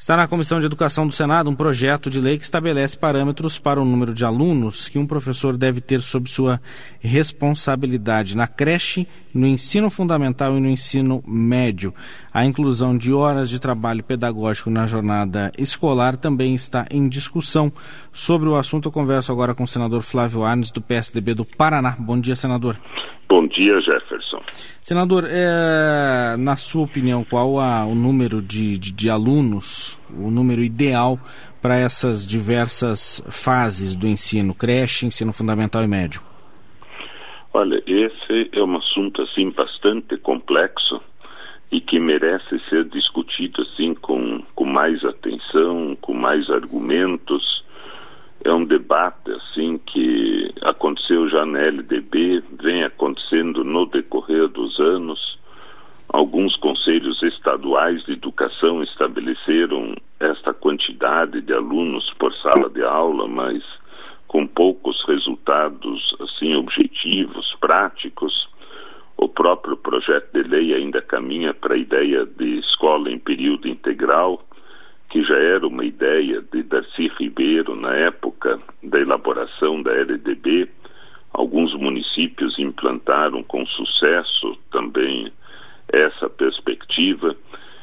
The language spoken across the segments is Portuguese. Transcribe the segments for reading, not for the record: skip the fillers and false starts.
Está na Comissão de Educação do Senado um projeto de lei que estabelece parâmetros para o número de alunos que um professor deve ter sob sua responsabilidade na creche, no ensino fundamental e no ensino médio. A inclusão de horas de trabalho pedagógico na jornada escolar também está em discussão. Sobre o assunto, eu converso agora com o senador Flávio Arnes, do PSDB do Paraná. Bom dia, senador. Bom dia, Jefferson. Senador, na sua opinião, qual o número de alunos, o número ideal para essas diversas fases do ensino, creche, ensino fundamental e médio? Olha, esse é um assunto assim bastante complexo e que merece ser discutido assim com mais atenção, com mais argumentos. É um debate assim que aconteceu já na LDB, vem acontecendo no decorrer dos anos. Alguns conselhos estaduais de educação estabeleceram esta quantidade de alunos por sala de aula, mas com poucos resultados assim objetivos, práticos. O próprio projeto de lei ainda caminha para a ideia de escola em período integral, que já era uma ideia de Darcy Ribeiro na época da elaboração da LDB. Alguns municípios implantaram com sucesso também essa perspectiva.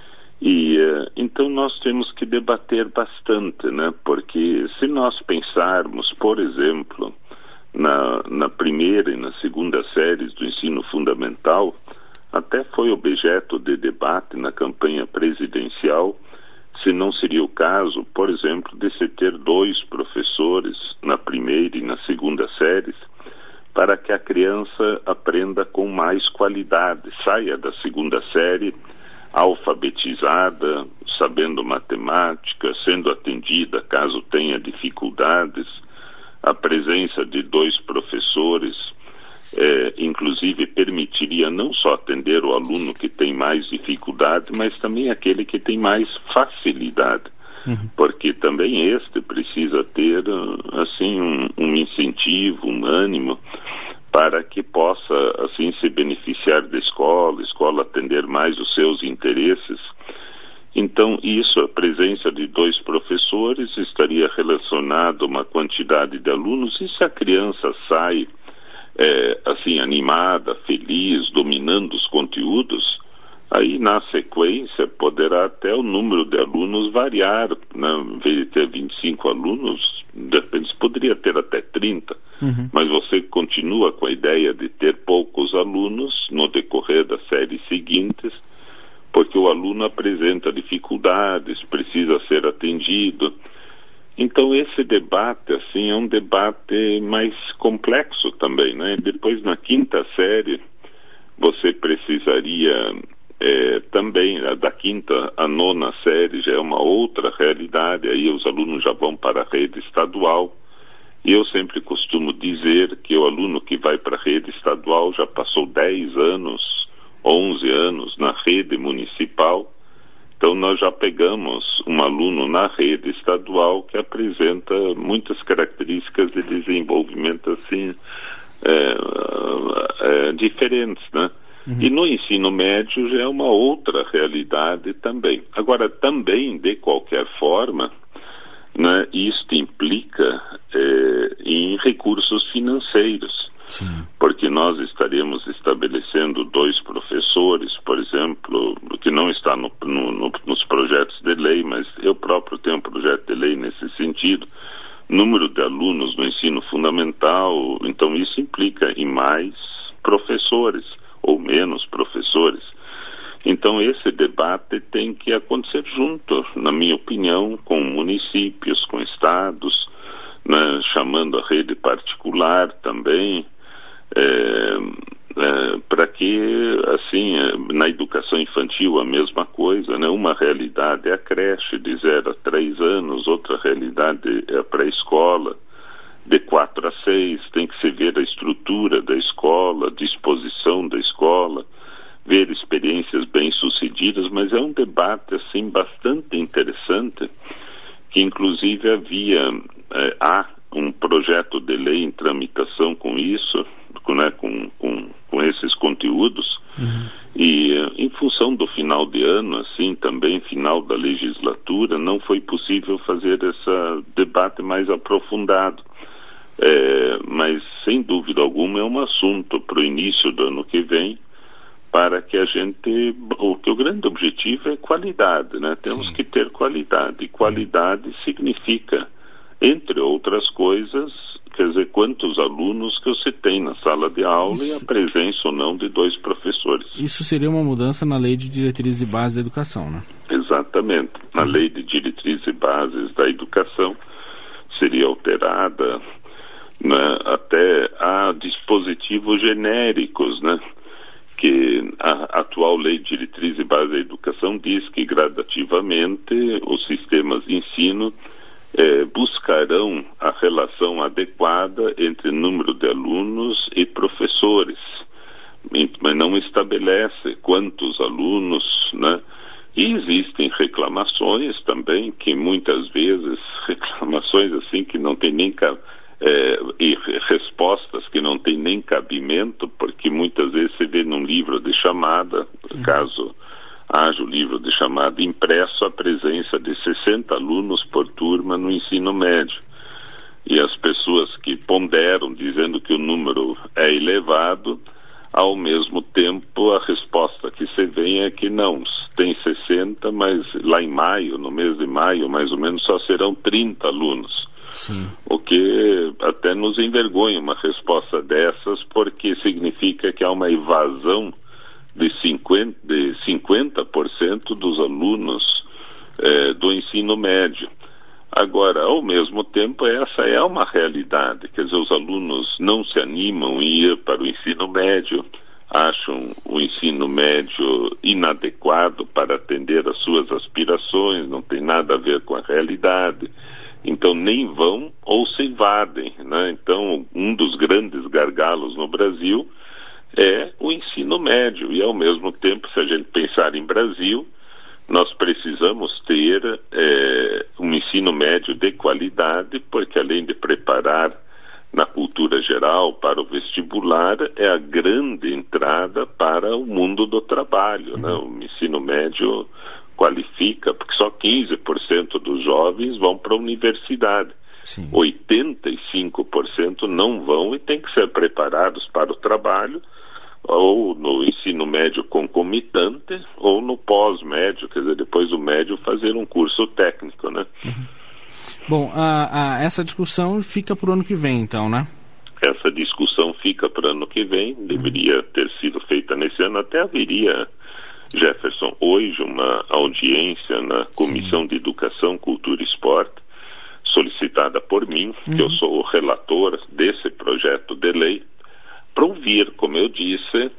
E então nós temos que debater bastante, né? Porque se nós pensarmos, por exemplo, na primeira e na segunda séries do ensino fundamental, até foi objeto de debate na campanha presidencial, se não seria o caso, por exemplo, de se ter 2 professores na primeira e na segunda séries, para que a criança aprenda com mais qualidade, saia da segunda série alfabetizada, sabendo matemática, sendo atendida caso tenha dificuldades. A presença de 2 professores inclusive permitiria não só atender o aluno que tem mais dificuldade, mas também aquele que tem mais facilidade, porque também este precisa ter assim um incentivo, um ânimo para que possa assim se beneficiar da escola atender mais os seus interesses. Então isso, a presença de 2 professores estaria relacionado a uma quantidade de alunos, e se a criança sai assim animada, feliz, dominando os conteúdos, aí na sequência poderá até o número de alunos variar, né? Em vez de ter 25 alunos, de repente poderia ter até 30, mas você continua com a ideia de ter poucos alunos no decorrer das séries seguintes, porque o aluno apresenta dificuldades, precisa ser atendido. Então esse debate assim é um debate mais complexo também, né? Depois na quinta série você precisaria também, da quinta à nona série já é uma outra realidade, aí os alunos já vão para a rede estadual, e eu sempre costumo dizer que o aluno que vai para a rede estadual já passou 10 anos, 11 anos na rede municipal. Então nós já pegamos um aluno na rede estadual que apresenta muitas características de desenvolvimento assim diferentes, né? E no ensino médio já é uma outra realidade também. Agora também, de qualquer forma, né, isto implica em recursos financeiros. Sim. Porque nós estaremos estabelecendo 2 professores, por exemplo, que não está nos projetos de lei, mas eu próprio tenho um projeto de lei nesse sentido, número de alunos no ensino fundamental, então isso implica em mais professores ou menos professores. Então esse debate tem que acontecer junto, na minha opinião, com municípios, com estados, né, chamando a rede particular também, para que, assim, na educação infantil a mesma coisa, né? Uma realidade é a creche de 0 a 3 anos, outra realidade é a pré-escola, de 4 a 6, tem que se ver a estrutura da escola, a disposição da escola, ver experiências bem-sucedidas, mas é um debate, assim, bastante interessante, que inclusive há um projeto de lei em tramitação com isso, né, com esses conteúdos, e em função do final de ano, assim, também final da legislatura, não foi possível fazer esse debate mais aprofundado. Mas, sem dúvida alguma, é um assunto para o início do ano que vem, para que a gente... o grande objetivo é qualidade, né? Temos Sim. que ter qualidade. E qualidade significa, entre outras coisas, quer dizer, quantos alunos que você tem na sala de aula e a presença ou não de 2 professores. Isso seria uma mudança na Lei de Diretrizes e Bases da Educação, né? Exatamente. Na Lei de Diretrizes e Bases da Educação seria alterada, né, até a dispositivos genéricos, né? Que a atual Lei de Diretrizes e Bases da Educação diz que gradativamente os sistemas de ensino buscarão a relação adequada entre número de alunos e professores, mas não estabelece quantos alunos, né? E existem reclamações também, que muitas vezes, reclamações assim que não tem nem e respostas que não tem nem cabimento, porque muitas vezes se vê num livro de chamada, caso haja o livro de chamada impresso, a presença de 60 alunos por turma no ensino médio. E as pessoas que ponderam, dizendo que o número é elevado, ao mesmo tempo a resposta que se vê é que não, tem 60, mas lá em maio, no mês de maio, mais ou menos, só serão 30 alunos. Sim. O que até nos envergonha uma resposta dessas, porque significa que há uma evasão de 50% dos alunos do ensino médio. Agora, ao mesmo tempo, essa é uma realidade, quer dizer, os alunos não se animam em ir para o ensino médio, acham o ensino médio inadequado para atender às suas aspirações, não tem nada a ver com a realidade, então nem vão ou se evadem, né? Então, um dos grandes gargalos no Brasil é o ensino médio, e ao mesmo tempo, se a gente pensar em Brasil, nós precisamos ter um ensino médio de qualidade, porque além de preparar na cultura geral para o vestibular, é a grande entrada para o mundo do trabalho, né? O ensino médio qualifica, porque só 15% dos jovens vão para a universidade. Sim. 85% não vão e têm que ser preparados para o trabalho, ou no ensino médio concomitante, ou no pós-médio, quer dizer, depois do médio fazer um curso técnico, né? Bom, essa discussão fica para o ano que vem, então, né? Essa discussão fica para o ano que vem, deveria ter sido feita nesse ano, até haveria, Jefferson, hoje uma audiência na Comissão de Educação, Cultura e Esporte, solicitada por mim, que eu sou o relator desse projeto de lei, para ouvir, como eu disse,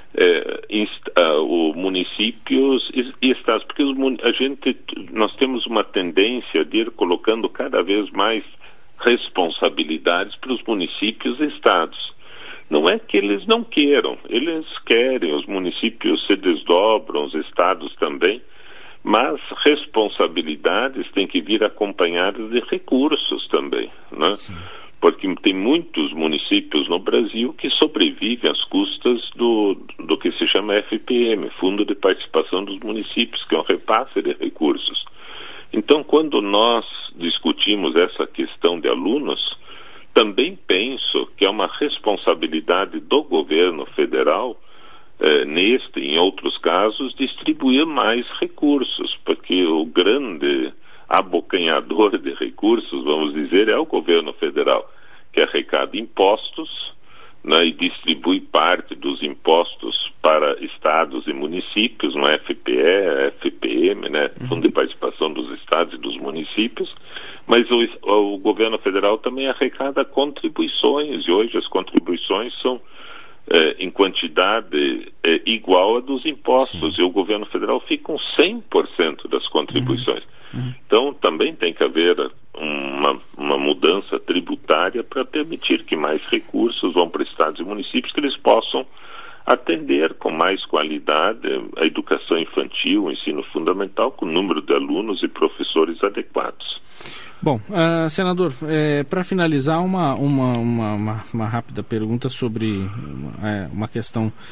os municípios e estados, porque nós temos uma tendência de ir colocando cada vez mais responsabilidades para os municípios e estados. Não é que eles não queiram, eles querem, os municípios se desdobram, os estados também, mas responsabilidades têm que vir acompanhadas de recursos também, né? Sim. Porque tem muitos municípios no Brasil que sobrevivem às custas do que se chama FPM, Fundo de Participação dos Municípios, que é um repasse de recursos. Então, quando nós discutimos essa questão de alunos, também penso que é uma responsabilidade do governo federal, neste e em outros casos, distribuir mais recursos, porque o grande abocanhador de recursos, vamos dizer, é o governo federal, que arrecada impostos, né, e distribui parte dos impostos para estados e municípios, no FPE, FPM, né, Fundo de Participação dos Estados e dos Municípios, mas o governo federal também arrecada contribuições, e hoje as contribuições são em quantidade igual a dos impostos. Sim. E o governo federal fica com 100% das contribuições. Então também tem que haver uma mudança tributária para permitir que mais recursos vão para estados e municípios, que eles possam atender com mais qualidade a educação infantil, o ensino fundamental, com número de alunos e professores adequados. Bom, senador, para finalizar, uma rápida pergunta sobre uma questão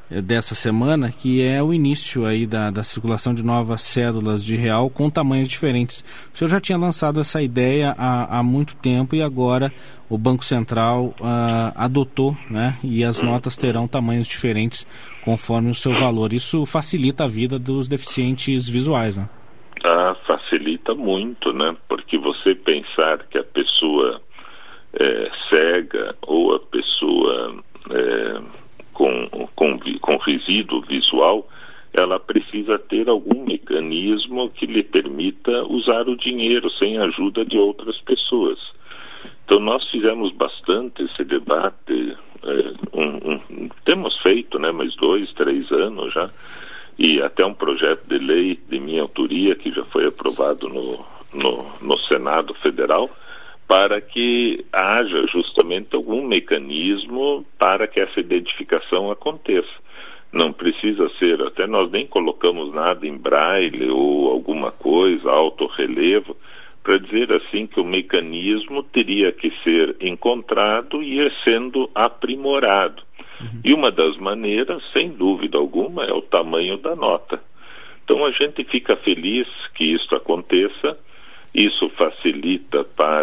dessa semana, que é o início aí da circulação de novas cédulas de real com tamanhos diferentes. O senhor já tinha lançado essa ideia há muito tempo e agora o Banco Central adotou, né? E as notas terão tamanhos diferentes conforme o seu valor. Isso facilita a vida dos deficientes visuais, né? Facilita muito, né? Porque você pensar que a pessoa cega ou a pessoa com resíduo visual, ela precisa ter algum mecanismo que lhe permita usar o dinheiro sem a ajuda de outras pessoas. Então nós fizemos bastante esse debate, temos feito, né, mais 2, 3 anos já, e até um projeto de lei de minha autoria que já foi aprovado no Senado Federal, para que haja justamente algum mecanismo para que essa identificação aconteça. Não precisa ser, até nós nem colocamos nada em braille ou alguma coisa, autorrelevo, para dizer assim que o mecanismo teria que ser encontrado e ir sendo aprimorado. E uma das maneiras, sem dúvida alguma, é o tamanho da nota. Então a gente fica feliz que isso aconteça. Isso facilita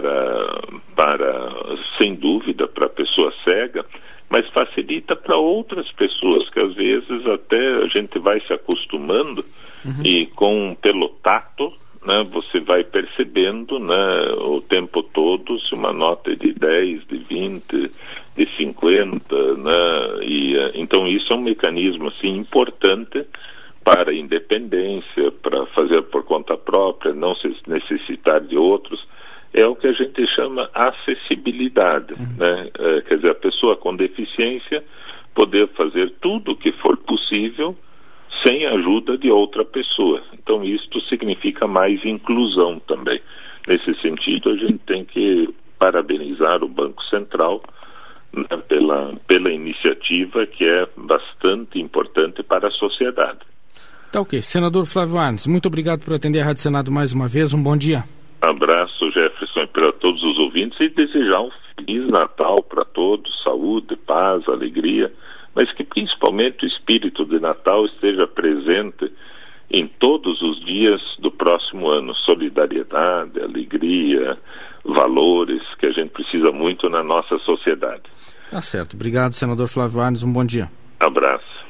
sem dúvida, para a pessoa cega, mas facilita para outras pessoas, que às vezes até a gente vai se acostumando e pelo tato, né, você vai percebendo, né, o tempo todo se uma nota é de 10, de 20, de 50, né, então isso é um mecanismo assim, importante para a independência, para fazer por conta própria, não se necessitar de outros, é o que a gente chama acessibilidade, né? Quer dizer, a pessoa com deficiência poder fazer tudo o que for possível sem a ajuda de outra pessoa. Então isto significa mais inclusão também. Nesse sentido, a gente tem que parabenizar o Banco Central, né, pela iniciativa que é bastante importante para a sociedade. Tá ok. Senador Flávio Arnes, muito obrigado por atender a Rádio Senado mais uma vez. Um bom dia. Abraço, Jefferson, e para todos os ouvintes, e desejar um Feliz Natal para todos, saúde, paz, alegria, mas que principalmente o espírito de Natal esteja presente em todos os dias do próximo ano. Solidariedade, alegria, valores que a gente precisa muito na nossa sociedade. Tá certo. Obrigado, senador Flávio Arnes. Um bom dia. Abraço.